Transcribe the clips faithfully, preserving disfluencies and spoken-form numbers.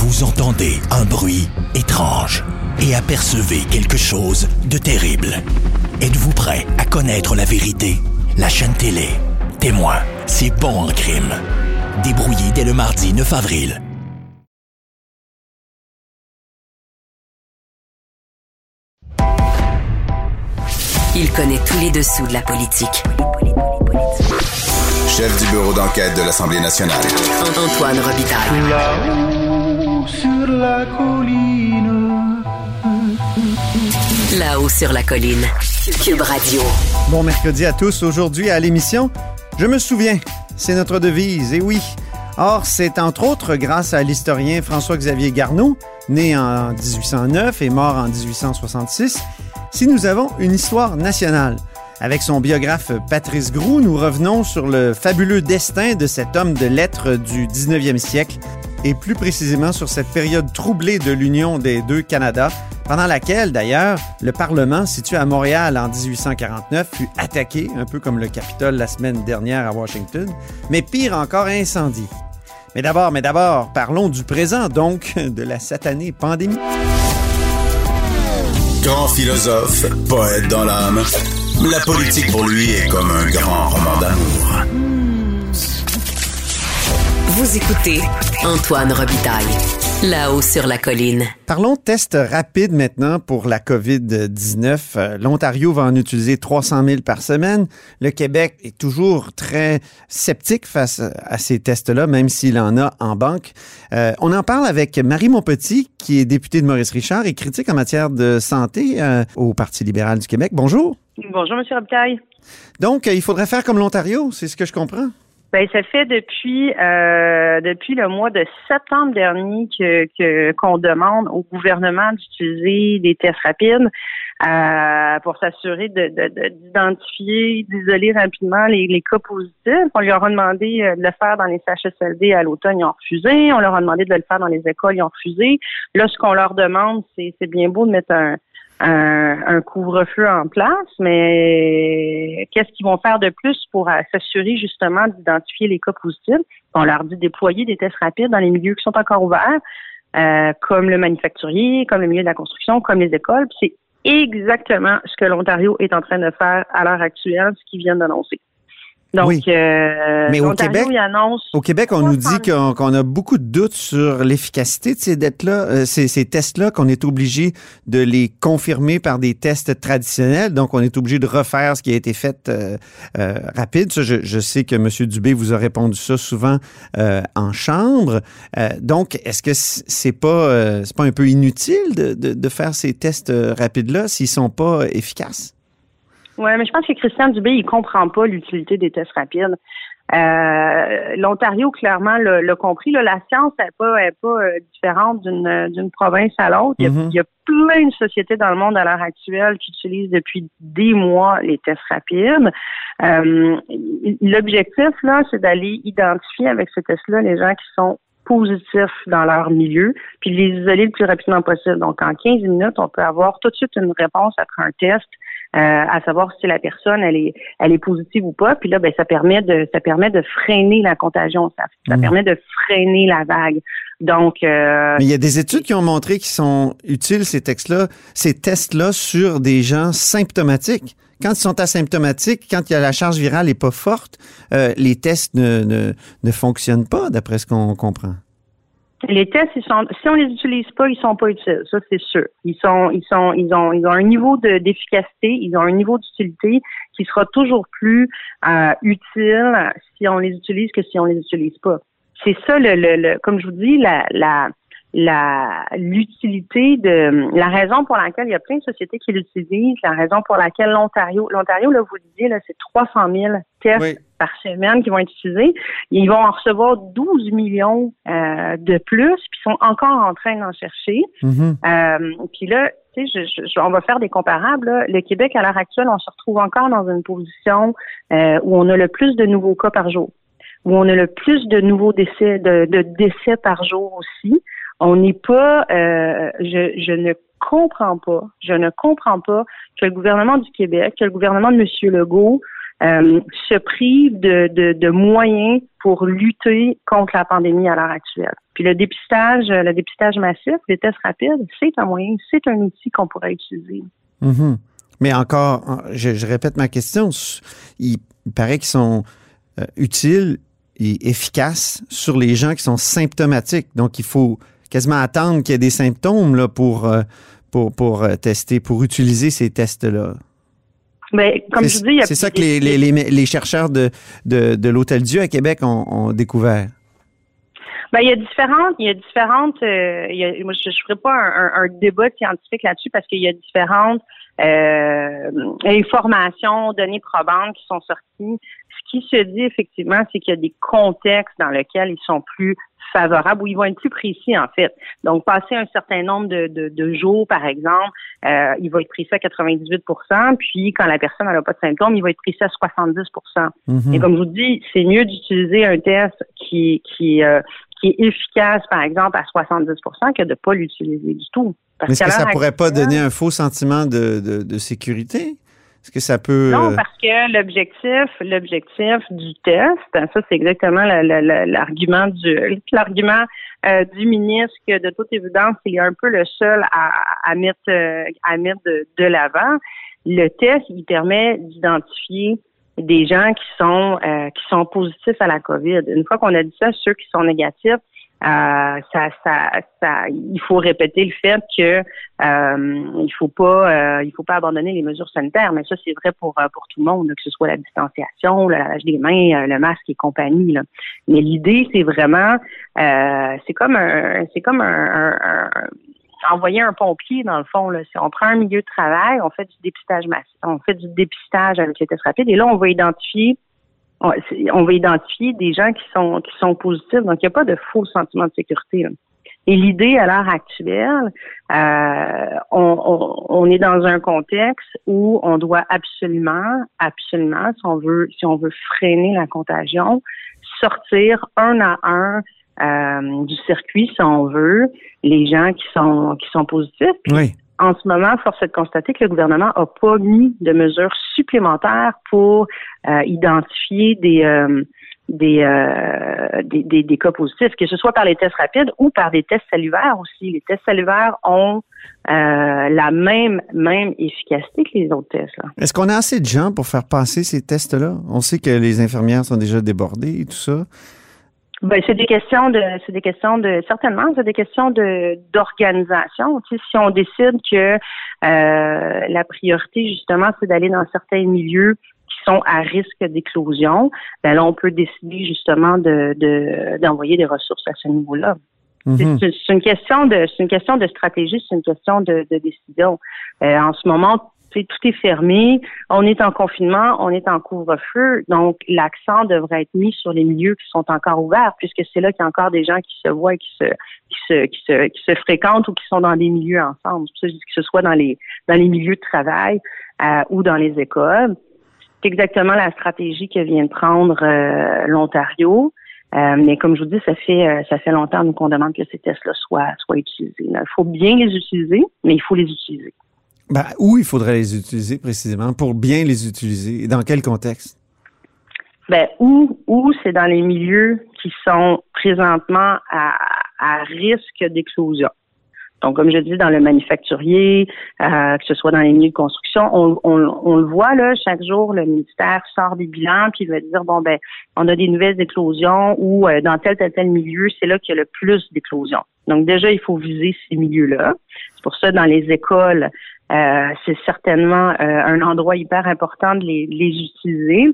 Vous entendez un bruit étrange et apercevez quelque chose de terrible. Êtes-vous prêt à connaître la vérité? La chaîne télé Témoin, c'est bon en crime. Débrouillé dès le mardi neuf avril. Il connaît tous les dessous de la politique. Chef du bureau d'enquête de l'Assemblée nationale. Antoine Robitaille. Là-haut sur la colline. Là-haut sur la colline. Cube Radio. Bon mercredi à tous. Aujourd'hui à l'émission, je me souviens, c'est notre devise, et oui. Or, c'est entre autres grâce à l'historien François-Xavier Garneau, né en dix-huit cent neuf et mort en dix-huit cent soixante-six, si nous avons une histoire nationale. Avec son biographe Patrice Groux, nous revenons sur le fabuleux destin de cet homme de lettres du dix-neuvième siècle et plus précisément sur cette période troublée de l'union des deux Canada, pendant laquelle, d'ailleurs, le Parlement, situé à Montréal en dix-huit cent quarante-neuf, fut attaqué, un peu comme le Capitole la semaine dernière à Washington, mais pire encore, incendié. Mais d'abord, mais d'abord, parlons du présent, donc, de la satanée pandémie. Grand philosophe, poète dans l'âme, la politique pour lui est comme un grand roman d'amour. Vous écoutez Antoine Robitaille. Là-haut sur la colline. Parlons test rapide maintenant pour la covid dix-neuf. Euh, L'Ontario va en utiliser trois cent mille par semaine. Le Québec est toujours très sceptique face à ces tests-là, même s'il en a en banque. Euh, on en parle avec Marie Montpetit, qui est députée de Maurice-Richard et critique en matière de santé euh, au Parti libéral du Québec. Bonjour. Bonjour, M. Robitaille. Donc, euh, il faudrait faire comme l'Ontario, c'est ce que je comprends? Ben, ça fait depuis euh, depuis le mois de septembre dernier que, que qu'on demande au gouvernement d'utiliser des tests rapides euh, pour s'assurer de, de, de d'identifier, d'isoler rapidement les, les cas positifs. On leur a demandé de le faire dans les C H S L D à l'automne, ils ont refusé. On leur a demandé de le faire dans les écoles, ils ont refusé. Là, ce qu'on leur demande, c'est c'est bien beau de mettre un Un, un couvre-feu en place, mais qu'est-ce qu'ils vont faire de plus pour euh, s'assurer justement d'identifier les cas positifs? On leur dit déployer des tests rapides dans les milieux qui sont encore ouverts, euh, comme le manufacturier, comme le milieu de la construction, comme les écoles. Puis c'est exactement ce que l'Ontario est en train de faire à l'heure actuelle, ce qu'ils viennent d'annoncer. Donc, oui. euh, mais au Québec, il annonce au Québec, on nous dit qu'on, qu'on a beaucoup de doutes sur l'efficacité de ces dettes-là, euh, ces, ces tests-là, qu'on est obligé de les confirmer par des tests traditionnels. Donc, on est obligé de refaire ce qui a été fait euh, euh, rapide. Ça, je, je sais que M. Dubé vous a répondu ça souvent euh, en chambre. Euh, donc, est-ce que c'est pas, euh, c'est pas un peu inutile de, de, de faire ces tests rapides-là s'ils sont pas efficaces? Oui, mais je pense que Christian Dubé, il comprend pas l'utilité des tests rapides. Euh, L'Ontario, clairement, l'a, l'a compris. Là, la science n'est pas, est pas euh, différente d'une, d'une province à l'autre. Il y, a, mm-hmm. il y a plein de sociétés dans le monde à l'heure actuelle qui utilisent depuis des mois les tests rapides. Euh, l'objectif, là, c'est d'aller identifier avec ces tests-là les gens qui sont positifs dans leur milieu, puis les isoler le plus rapidement possible. Donc, en quinze minutes, on peut avoir tout de suite une réponse après un test. Euh, à savoir si la personne elle est elle est positive ou pas, puis là ben ça permet de ça permet de freiner la contagion, ça, ça mmh. permet de freiner la vague. Donc euh, mais il y a des études qui ont montré qu'ils sont utiles ces textes-là, ces tests-là sur des gens symptomatiques. Quand ils sont asymptomatiques, quand il y a la charge virale est pas forte, euh, les tests ne, ne ne fonctionnent pas d'après ce qu'on comprend. Les tests, ils sont, si on les utilise pas, ils sont pas utiles. Ça, c'est sûr. Ils sont, ils sont, ils ont, ils ont un niveau de, d'efficacité, ils ont un niveau d'utilité qui sera toujours plus euh, utile si on les utilise que si on les utilise pas. C'est ça, le, le, le comme je vous dis, la, la, la, l'utilité de, la raison pour laquelle il y a plein de sociétés qui l'utilisent, la raison pour laquelle l'Ontario, l'Ontario, là, vous le disiez, là, c'est trois cent mille tests. Oui. Par semaine qui vont être utilisés. Ils vont en recevoir douze millions euh, de plus, puis ils sont encore en train d'en chercher. Mm-hmm. Euh, puis là, tu sais, je, je, on va faire des comparables. Là. Le Québec, à l'heure actuelle, on se retrouve encore dans une position euh, où on a le plus de nouveaux cas par jour, où on a le plus de nouveaux décès, de, de décès par jour aussi. On n'est pas, euh, je, je ne comprends pas, je ne comprends pas que le gouvernement du Québec, que le gouvernement de M. Legault euh, se privent de, de, de moyens pour lutter contre la pandémie à l'heure actuelle. Puis le dépistage, le dépistage massif, les tests rapides, c'est un moyen, c'est un outil qu'on pourrait utiliser. Mm-hmm. Mais encore, je, je répète ma question, il, il paraît qu'ils sont euh, utiles et efficaces sur les gens qui sont symptomatiques. Donc, il faut quasiment attendre qu'il y ait des symptômes là, pour, euh, pour, pour euh, tester, pour utiliser ces tests-là. Bien, comme c'est, je dis, il y a c'est ça que les, les, les, les chercheurs de, de, de l'Hôtel-Dieu à Québec ont, ont découvert. Ben, il y a différentes, il y a différentes, euh, il y a, moi, je ne ferai pas un, un, un débat scientifique là-dessus parce qu'il y a différentes euh, informations, données probantes qui sont sorties. Ce qui se dit effectivement, c'est qu'il y a des contextes dans lesquels ils sont plus favorables ou ils vont être plus précis en fait. Donc, passer un certain nombre de, de, de jours, par exemple, euh, il va être précis à quatre-vingt-dix-huit pour cent, puis quand la personne n'a pas de symptômes, il va être précis à soixante-dix pour cent. Mm-hmm. Et comme je vous dis, c'est mieux d'utiliser un test qui qui euh, qui est efficace, par exemple, à soixante-dix pour cent que de ne pas l'utiliser du tout. Parce Mais est-ce que ça ne pourrait actuelle, pas donner un faux sentiment de, de, de sécurité? Est-ce que ça peut... Non, euh... parce que l'objectif, l'objectif du test, ça c'est exactement la, la, la, l'argument du l'argument euh, du ministre que de toute évidence, il est un peu le seul à, à mettre euh, à mettre de, de l'avant. Le test, il permet d'identifier des gens qui sont euh, qui sont positifs à la COVID. Une fois qu'on a dit ça, ceux qui sont négatifs, Euh, ça, ça, ça, il faut répéter le fait que euh, il faut pas, euh, il faut pas abandonner les mesures sanitaires. Mais ça, c'est vrai pour pour tout le monde, là, que ce soit la distanciation, le lavage des mains, le masque et compagnie. Là. Mais l'idée, c'est vraiment, euh, c'est comme un, c'est comme un, un, un envoyer un pompier dans le fond. Là. Si on prend un milieu de travail, on fait du dépistage massif, on fait du dépistage avec les tests rapides, et là, on va identifier. On va identifier des gens qui sont qui sont positifs, donc il n'y a pas de faux sentiment de sécurité. Là. Et l'idée à l'heure actuelle, euh, on, on, on est dans un contexte où on doit absolument, absolument, si on veut, si on veut freiner la contagion, sortir un à un euh, du circuit, si on veut, les gens qui sont qui sont positifs. Oui. En ce moment, force est de constater que le gouvernement n'a pas mis de mesures supplémentaires pour euh, identifier des, euh, des, euh, des, des, des cas positifs, que ce soit par les tests rapides ou par des tests salivaires aussi. Les tests salivaires ont euh, la même, même efficacité que les autres tests. Là. Est-ce qu'on a assez de gens pour faire passer ces tests-là? On sait que les infirmières sont déjà débordées et tout ça. Ben, c'est des questions de, c'est des questions de, certainement, c'est des questions de, d'organisation. Tu sais, si on décide que, euh, la priorité, justement, c'est d'aller dans certains milieux qui sont à risque d'éclosion, ben là, on peut décider, justement, de, de, d'envoyer des ressources à ce niveau-là. Mm-hmm. C'est, c'est une question de, c'est une question de stratégie, c'est une question de, de décision. Euh, en ce moment, tout est fermé, on est en confinement, on est en couvre-feu, donc l'accent devrait être mis sur les milieux qui sont encore ouverts, puisque c'est là qu'il y a encore des gens qui se voient, qui se, qui se, qui se, qui se fréquentent ou qui sont dans des milieux ensemble. C'est pour ça que je dis que ce soit dans les, dans les milieux de travail euh, ou dans les écoles. C'est exactement la stratégie que vient de prendre euh, l'Ontario. Euh, mais comme je vous dis, ça fait euh, ça fait longtemps nous qu'on demande que ces tests-là soient, soient utilisés. Il faut bien les utiliser, mais il faut les utiliser. Ben, où il faudrait les utiliser précisément pour bien les utiliser? Et dans quel contexte? Ben, où, où c'est dans les milieux qui sont présentement à, à risque d'éclosion. Donc, comme je dis, dans le manufacturier, euh, que ce soit dans les milieux de construction, on, on, on le voit, là, chaque jour, le ministère sort des bilans, puis il va dire, bon, ben, on a des nouvelles éclosions ou euh, dans tel, tel, tel milieu, c'est là qu'il y a le plus d'éclosions. Donc, déjà, il faut viser ces milieux-là. C'est pour ça, dans les écoles, euh, c'est certainement euh, un endroit hyper important de les, les utiliser.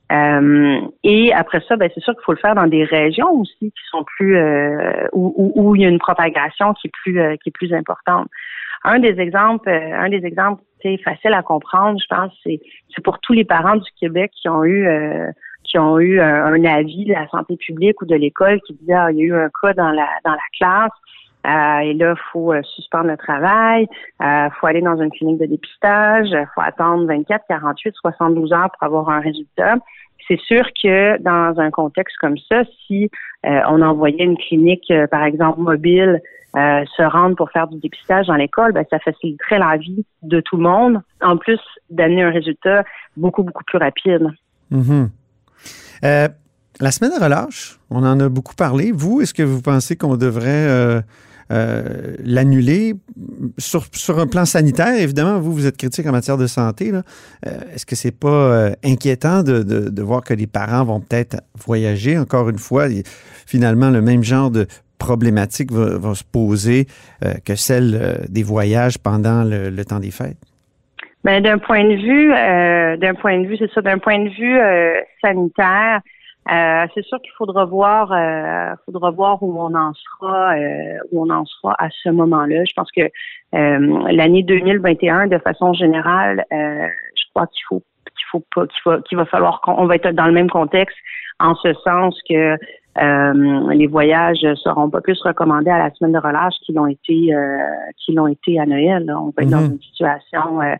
Euh, et après ça, ben c'est sûr qu'il faut le faire dans des régions aussi qui sont plus euh, où, où, où il y a une propagation qui est plus euh, qui est plus importante. Un des exemples, euh, un des exemples, c'est facile à comprendre, je pense, c'est c'est pour tous les parents du Québec qui ont eu euh, qui ont eu un, un avis de la santé publique ou de l'école qui disait ah, il y a eu un cas dans la dans la classe. Euh, et là, il faut euh, suspendre le travail, il euh, faut aller dans une clinique de dépistage, il faut attendre vingt-quatre, quarante-huit, soixante-douze heures pour avoir un résultat. C'est sûr que dans un contexte comme ça, si euh, on envoyait une clinique, euh, par exemple, mobile, euh, se rendre pour faire du dépistage dans l'école, ben, ça faciliterait la vie de tout le monde, en plus d'amener un résultat beaucoup, beaucoup plus rapide. Mm-hmm. Euh, la semaine de relâche, on en a beaucoup parlé. Vous, est-ce que vous pensez qu'on devrait euh, euh, l'annuler sur, sur un plan sanitaire? Évidemment, vous, vous êtes critique en matière de santé. Là. Euh, est-ce que c'est pas euh, inquiétant de, de, de voir que les parents vont peut-être voyager? Encore une fois, finalement, le même genre de problématique va, va se poser euh, que celle euh, des voyages pendant le, le temps des fêtes. Ben, d'un point de vue, euh, d'un point de vue, c'est ça, d'un point de vue euh, sanitaire, euh, c'est sûr qu'il faudra voir, euh, faudra voir où on en sera, euh, où on en sera à ce moment-là. Je pense que euh, l'année deux mille vingt et un, de façon générale, euh, je crois qu'il faut, qu'il faut pas, qu'il va, qu'il va falloir qu'on va être dans le même contexte, en ce sens que euh, les voyages seront pas plus recommandés à la semaine de relâche qu'ils l'ont été, euh, qu'ils l'ont été à Noël. Là. On va être mm-hmm. dans une situation euh,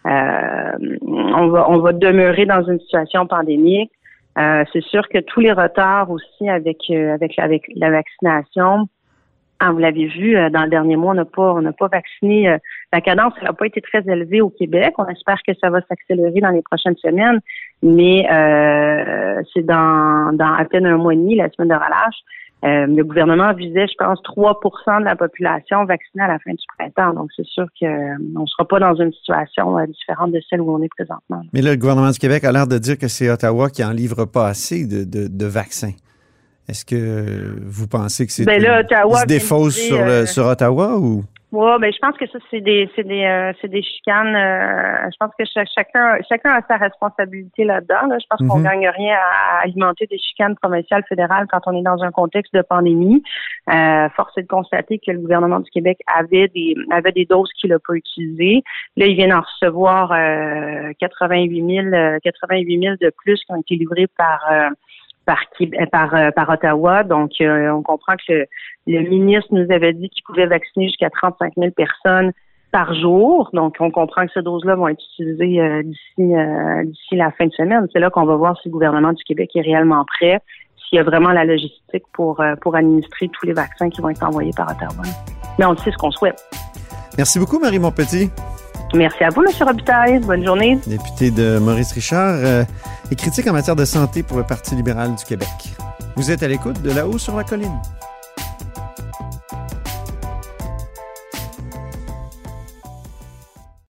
Euh, on va on va demeurer dans une situation pandémique. Euh, c'est sûr que tous les retards aussi avec euh, avec avec la vaccination. Ah, vous l'avez vu, euh, dans le dernier mois, on n'a pas on n'a pas vacciné. Euh, la cadence n'a pas été très élevée au Québec. On espère que ça va s'accélérer dans les prochaines semaines, mais euh, c'est dans dans à peine un mois et demi, la semaine de relâche. Euh, le gouvernement visait, je pense, trois pour cent de la population vaccinée à la fin du printemps. Donc, c'est sûr qu'on euh, ne sera pas dans une situation euh, différente de celle où on est présentement. Mais là, le gouvernement du Québec a l'air de dire que c'est Ottawa qui n'en livre pas assez de, de, de vaccins. Est-ce que vous pensez que c'est ben là, Ottawa, se défausse sur, euh... le, sur Ottawa ou... Ouais, ben je pense que ça c'est des c'est des euh, c'est des chicanes. Euh, je pense que ch- chacun chacun a sa responsabilité là-dedans. Là. Je pense mm-hmm. qu'on gagne rien à, à alimenter des chicanes provinciales, fédérales quand on est dans un contexte de pandémie. Euh, force est de constater que le gouvernement du Québec avait des avait des doses qu'il n'a pas utilisées. Là, ils viennent en recevoir euh, quatre-vingt-huit mille de plus qui ont été livrés par euh, par par euh, par Ottawa. Donc, euh, on comprend que le, le ministre nous avait dit qu'il pouvait vacciner jusqu'à trente-cinq mille personnes par jour. Donc, on comprend que ces doses-là vont être utilisées euh, d'ici euh, d'ici la fin de semaine. C'est là qu'on va voir si le gouvernement du Québec est réellement prêt, s'il y a vraiment la logistique pour euh, pour administrer tous les vaccins qui vont être envoyés par Ottawa. Mais on sait ce qu'on souhaite. Merci beaucoup, Marie Montpetit. Merci à vous, M. Robitaille. Bonne journée. Député de Maurice Richard euh, et critique en matière de santé pour le Parti libéral du Québec. Vous êtes à l'écoute de Là-haut sur la colline.